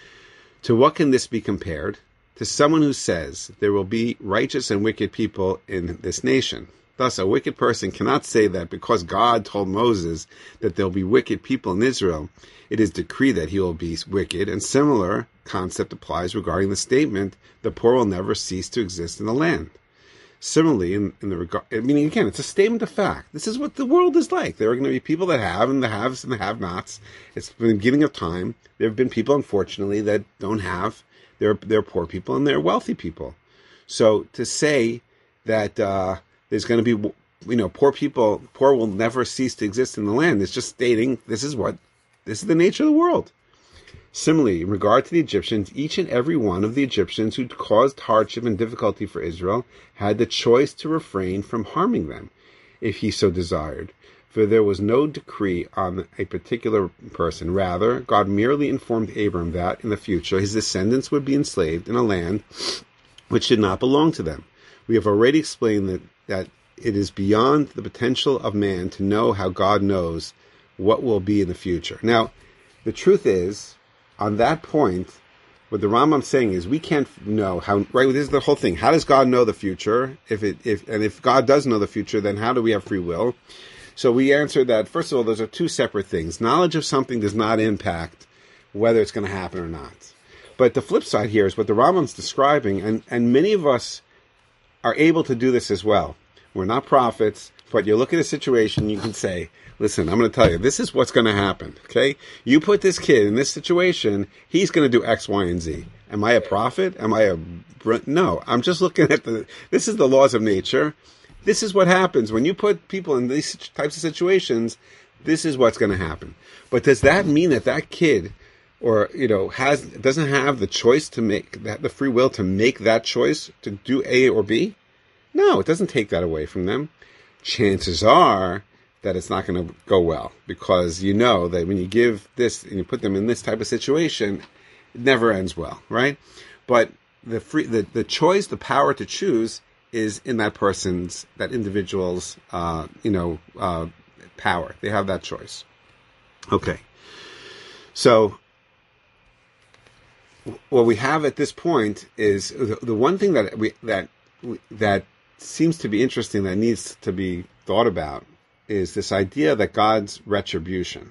To what can this be compared? To someone who says there will be righteous and wicked people in this nation. Thus, a wicked person cannot say that because God told Moses that there will be wicked people in Israel, it is decreed that he will be wicked. And similar concept applies regarding the statement, the poor will never cease to exist in the land. Similarly, in, in the regard, I mean, again, it's a statement of fact. This is what the world is like. There are going to be people that have and the haves and the have-nots. It's been the beginning of time. There have been people, unfortunately, that don't have. They're, they're poor people and they're wealthy people. So to say that uh, there's going to be, you know, poor people, poor will never cease to exist in the land, it's just stating this is what, this is the nature of the world. Similarly, in regard to the Egyptians, each and every one of the Egyptians who caused hardship and difficulty for Israel had the choice to refrain from harming them, if he so desired. For there was no decree on a particular person. Rather, God merely informed Abram that, in the future, his descendants would be enslaved in a land which did not belong to them. We have already explained that, that it is beyond the potential of man to know how God knows what will be in the future. Now, the truth is, on that point, what the Rambam's saying is we can't know how, right? This is the whole thing. How does God know the future? If it, if, and if God does know the future, then how do we have free will? So we answered that, first of all, those are two separate things. Knowledge of something does not impact whether it's going to happen or not. But the flip side here is what the Rambam's describing, and, and many of us are able to do this as well. We're not prophets, but you look at a situation, you can say, listen, I'm going to tell you, this is what's going to happen, okay? You put this kid in this situation, he's going to do X, Y, and Z. Am I a prophet? Am I a... No, I'm just looking at the... This is the laws of nature. This is what happens. When you put people in these types of situations, this is what's going to happen. But does that mean that that kid, or, you know, has doesn't have the choice to make, that the free will to make that choice to do A or B? No, it doesn't take that away from them. Chances are that it's not going to go well, because you know that when you give this and you put them in this type of situation, it never ends well, right? But the free, the, the choice, the power to choose is in that person's, that individual's, uh, you know, uh, power. They have that choice. Okay. So what we have at this point is the, the one thing that we, that, that seems to be interesting, that needs to be thought about, is this idea that God's retribution.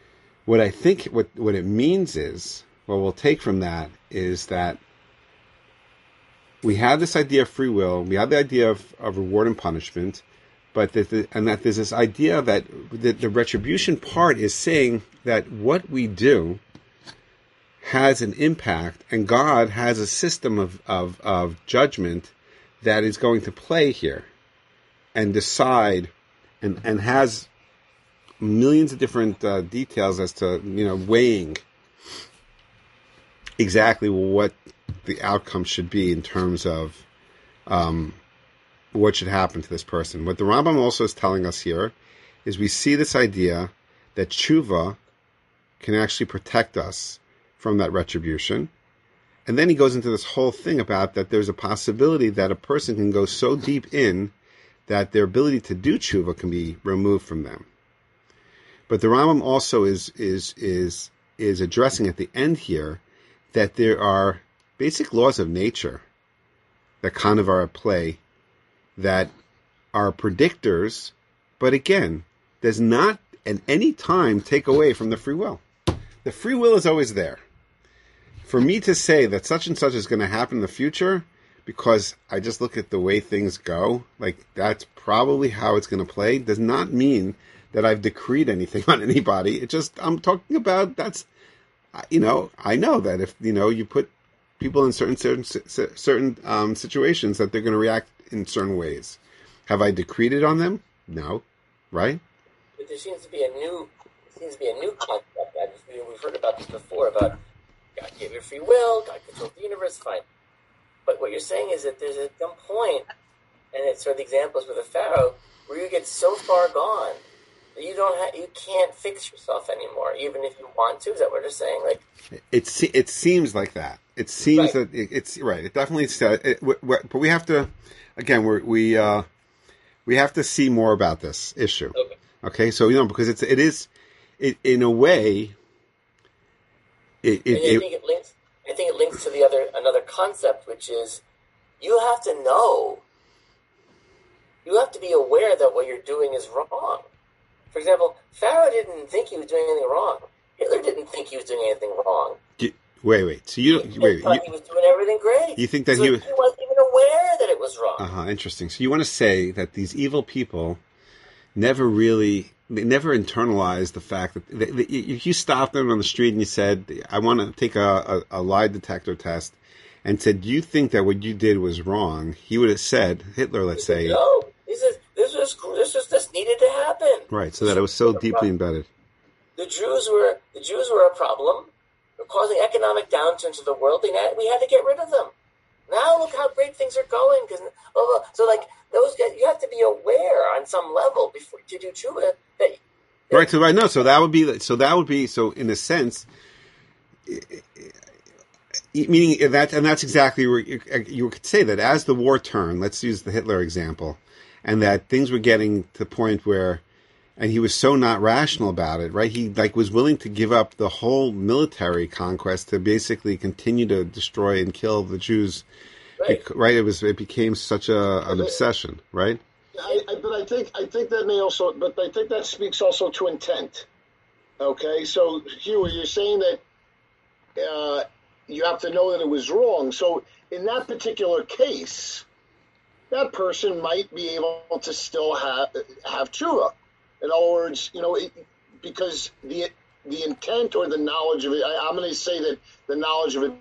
What I think, what, what it means is, what we'll take from that is that we have this idea of free will, we have the idea of, of reward and punishment, but that the, and that there's this idea that the, the retribution part is saying that what we do has an impact, and God has a system of, of, of judgment that is going to play here and decide and, and has millions of different uh, details as to, you know, weighing exactly what the outcome should be in terms of um, what should happen to this person. What the Rambam also is telling us here is we see this idea that tshuva can actually protect us from that retribution. And then he goes into this whole thing about that there's a possibility that a person can go so deep in that their ability to do tshuva can be removed from them. But the Rambam also is is is is addressing at the end here that there are basic laws of nature that kind of are at play that are predictors, but again, does not at any time take away from the free will. The free will is always there. For me to say that such and such is going to happen in the future because I just look at the way things go, like that's probably how it's going to play, does not mean that I've decreed anything on anybody. It just, I'm talking about, that's, you know, I know that if, you know, you put people in certain certain certain um, situations that they're going to react in certain ways. Have I decreed it on them? No, right?
But there seems to be a new, seems to be a new concept. That is, we've heard about this before about God gave you free will, God controls the universe, fine. But what you're saying is that there's at some point, and it's sort of the examples with the Pharaoh, where you get so far gone that you don't have, you can't fix yourself anymore, even if you want to. Is that what you're saying? Like,
it it seems like that. It seems
right.
that it, it's right. It definitely says, it, but we have to, again, we're, we uh, we have to see more about this issue.
Okay.
Okay, so you know because it's it is, it in a way. It, it,
and I think it links. I think it links to the other another concept, which is you have to know. You have to be aware that what you're doing is wrong. For example, Pharaoh didn't think he was doing anything wrong. Hitler didn't think he was doing anything wrong.
You, wait, wait. So you
he
wait.
thought
You,
he was doing everything great.
You think that
so
he,
he wasn't even aware that it was wrong.
Uh huh. Interesting. So you want to say that these evil people never really. They never internalized the fact that they, they, if you stopped them on the street and you said, I want to take a, a, a lie detector test, and said, do you think that what you did was wrong? He would have said, Hitler, let's say.
No, this is this was this was this needed to happen.
Right, so that it was so deeply embedded.
The Jews were the Jews were a problem. They're causing economic downturn to the world. And we had to get rid of them. Now look how great things are going. Because oh, so like those guys, you have to be aware on some level before to do tshuva. That, that
right. So right. No. So that would be. So that would be. So in a sense, meaning that, and that's exactly where you, you could say that as the war turned. Let's use the Hitler example, and that things were getting to the point where, and he was so not rational about it. Right. He like was willing to give up the whole military conquest to basically continue to destroy and kill the Jews.
right.
Right. It was. It became such a an obsession. Right.
I, I, but I think I think that may also, but I think that speaks also to intent. Okay, so Hugh, you're saying that uh, you have to know that it was wrong. So in that particular case, that person might be able to still have have tshuva. In other words, you know, it, because the the intent or the knowledge of it, I, I'm going to say that the knowledge of it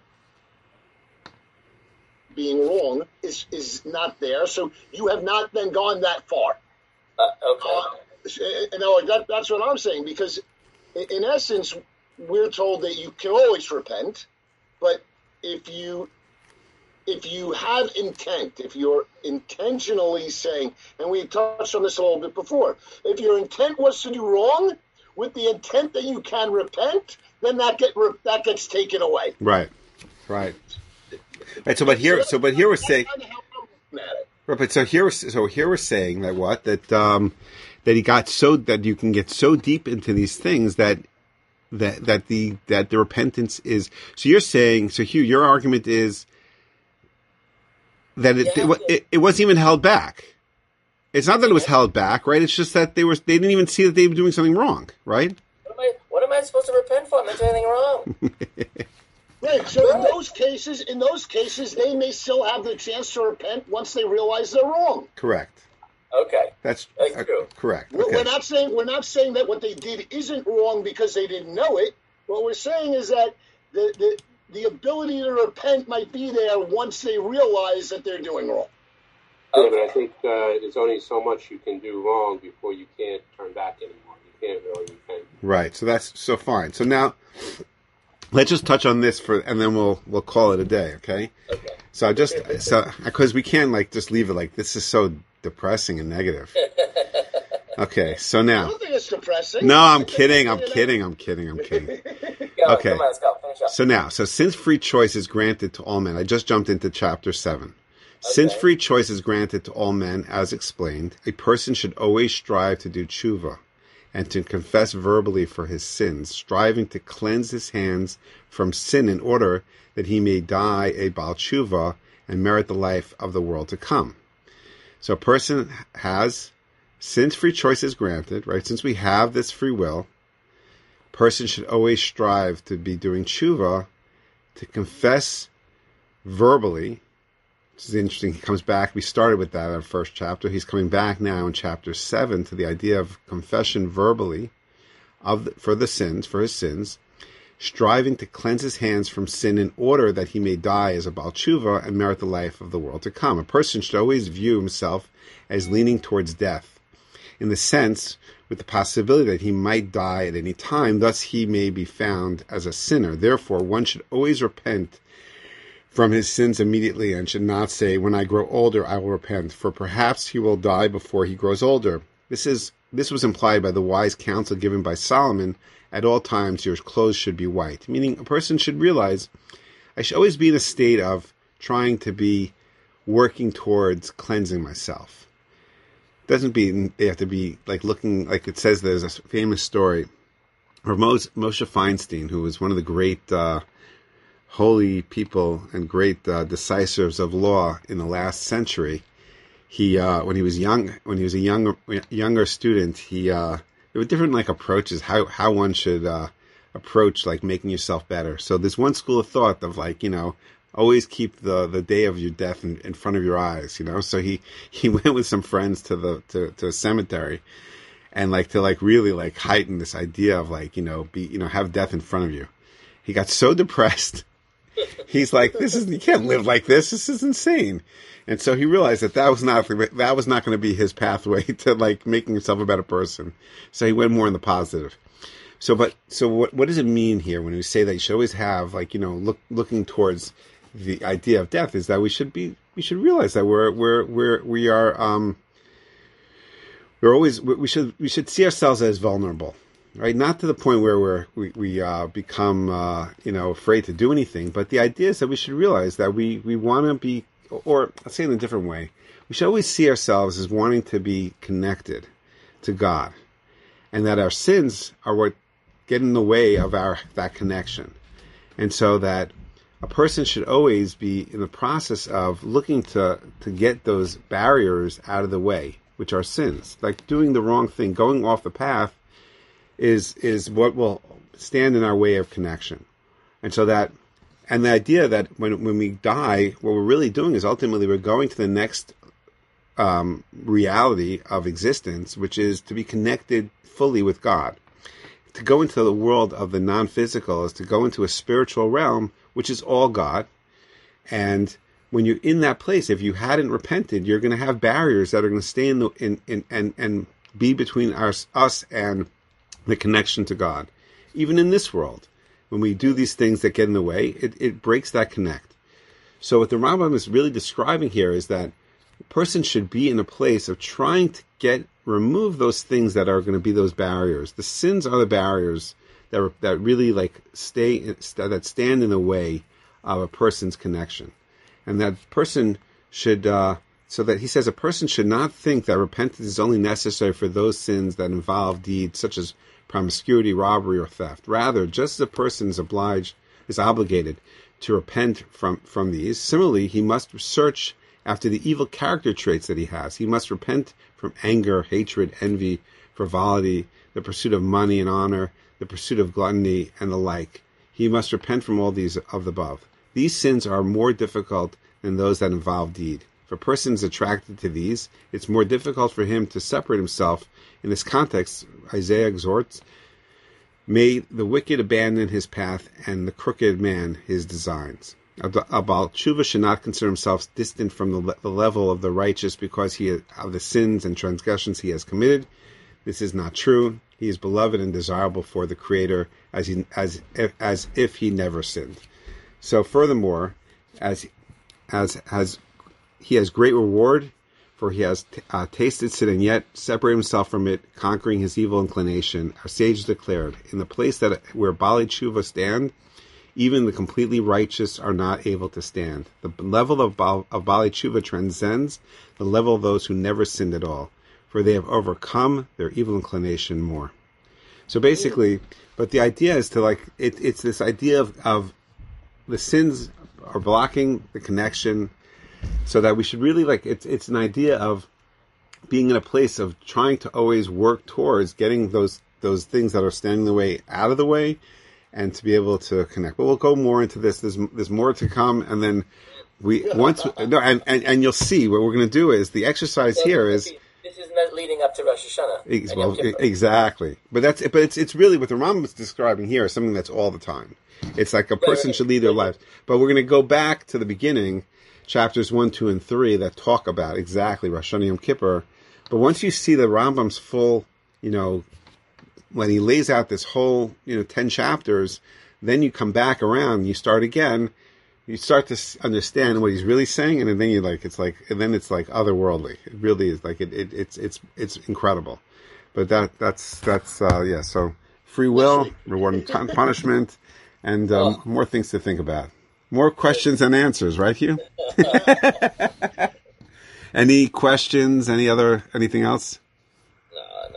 being wrong is is not there, so you have not then gone that far.
Uh, okay.
Uh, and uh, that, that's what I'm saying, because in, in essence, we're told that you can always repent, but if you if you have intent, if you're intentionally saying, and we touched on this a little bit before, if your intent was to do wrong with the intent that you can repent, then that get that gets taken away.
Right. Right. Right, so but here, so but here we're saying, right, but so here, so here we're saying that what that um, that he got so that you can get so deep into these things that that that the that the repentance is. So you're saying, so Hugh, your argument is that it
Yeah.
it, it, it wasn't even held back. It's not that it was held back, right? It's just that they were they didn't even see that they were doing something wrong, right?
What am I, what am I supposed to repent for? I'm not doing anything wrong.
Right. So in those cases, in those cases, they may still have the chance to repent once they realize they're wrong.
Correct.
Okay.
That's,
That's
uh,
true.
correct.
We're,
Okay.
we're not saying we're not saying that what they did isn't wrong because they didn't know it. What we're saying is that the the, the ability to repent might be there once they realize that they're doing wrong.
Yeah, but I think uh, there's only so much you can do wrong before you can't turn back anymore. You can't really repent.
Right. So that's so fine. So now let's just touch on this for, and then we'll we'll call it a day. Okay.
Okay.
So I just so because we can't like just leave it like this is so depressing and negative. Okay. So
I
now.
don't think it's depressing.
No, I'm kidding. I'm kidding. I'm kidding. I'm kidding.
Go,
Okay.
Come on, let's go. Finish up.
So now, so since free choice is granted to all men, I just jumped into chapter seven. Since
Okay.
free choice is granted to all men, as explained, a person should always strive to do tshuva and to confess verbally for his sins, striving to cleanse his hands from sin in order that he may die a Baal tshuva and merit the life of the world to come. So a person has, since free choice is granted, right, since we have this free will, a person should always strive to be doing tshuva, to confess verbally. This is interesting. He comes back. We started with that in our first chapter. He's coming back now in chapter seven to the idea of confession verbally of the, for the sins, for his sins, striving to cleanse his hands from sin in order that he may die as a Baal Tshuva and merit the life of the world to come. A person should always view himself as leaning towards death, in the sense with the possibility that he might die at any time, thus he may be found as a sinner. Therefore, one should always repent from his sins immediately and should not say, when I grow older, I will repent, for perhaps he will die before he grows older. This is this was implied by the wise counsel given by Solomon, at all times your clothes should be white, meaning a person should realize, I should always be in a state of trying to be working towards cleansing myself. It doesn't be, they have to be like looking, like it says there's a famous story of Moshe Feinstein, who was one of the great uh, holy people and great uh, decisors of law in the last century. He, uh, when he was young, when he was a younger younger student, he uh, there were different like approaches how how one should uh, approach like making yourself better. So there's one school of thought of like you know always keep the, the day of your death in, in front of your eyes. You know, so he, he went with some friends to the to, to a cemetery, and like to like really like heighten this idea of like you know be you know have death in front of you. He got so depressed. He's like, this is, you can't live like this. This is insane. And so he realized that that was not, that was not going to be his pathway to like making himself a better person. So he went more in the positive. So, but, so what, what does it mean here when we say that you should always have like, you know, look, looking towards the idea of death is that we should be, we should realize that we're, we're, we're, we are, um, we're always, we should, we should see ourselves as vulnerable. Right, not to the point where we're, we we uh, become uh, you know afraid to do anything, but the idea is that we should realize that we, we want to be, or let's say it in a different way, we should always see ourselves as wanting to be connected to God, and that our sins are what get in the way of our that connection, and so that a person should always be in the process of looking to to get those barriers out of the way, which are sins, like doing the wrong thing, going off the path. is is what will stand in our way of connection. And so that, and the idea that when when we die, what we're really doing is ultimately we're going to the next um, reality of existence, which is to be connected fully with God. To go into the world of the non-physical is to go into a spiritual realm, which is all God. And when you're in that place, if you hadn't repented, you're going to have barriers that are going to stay in the in, in and and be between us us and the connection to God. Even in this world, when we do these things that get in the way, it, it breaks that connect. So what the Rambam is really describing here is that a person should be in a place of trying to get, remove those things that are going to be those barriers. The sins are the barriers that are, that really like stay, that stand in the way of a person's connection. And that person should, uh, so that he says a person should not think that repentance is only necessary for those sins that involve deeds such as promiscuity, robbery, or theft. Rather, just as a person is obliged, is obligated to repent from, from these, similarly, he must search after the evil character traits that he has. He must repent from anger, hatred, envy, frivolity, the pursuit of money and honor, the pursuit of gluttony, and the like. he must repent from all these of the above. These sins are more difficult than those that involve deed. If a person is attracted to these, it's more difficult for him to separate himself. In this context, Isaiah exhorts, may the wicked abandon his path and the crooked man his designs. A Baal Tshuva should not consider himself distant from the, le- the level of the righteous because he has, of the sins and transgressions he has committed. This is not true. He is beloved and desirable for the Creator as he, as if, as if he never sinned. So, furthermore, as as as he has great reward, for he has t- uh, tasted sin and yet separated himself from it, conquering his evil inclination. Our sages declared, in the place that where Baalei Tshuva stand, even the completely righteous are not able to stand. The level of, Baal, of Baalei Tshuva transcends the level of those who never sinned at all, for they have overcome their evil inclination more. So basically, but the idea is to like, it, it's this idea of, of the sins are blocking the connection, so that we should really like, it's it's an idea of being in a place of trying to always work towards getting those those things that are standing in the way out of the way, and to be able to connect. But we'll go more into this. There's there's more to come, and then we once no, and, and and you'll see what we're going to do is the exercise here is.
This is not leading up to Rosh Hashanah.
Well, exactly, but that's but it's it's really what the Rambam is describing here is something that's all the time. It's like a person should lead their life. But we're going to go back to the beginning, chapters one, two, and three that talk about exactly Rosh Hashanah Yom Kippur. But once you see the Rambam's full, you know, when he lays out this whole, you know, ten chapters, then you come back around, you start again, you start to understand what he's really saying, and then you like, it's like, and then it's like otherworldly. It really is like, it, it it's, it's, it's incredible. But that, that's, that's, uh, yeah, so free will, reward and punishment, and um, more things to think about. More questions and answers, right, Hugh? Any questions? Any other, anything else?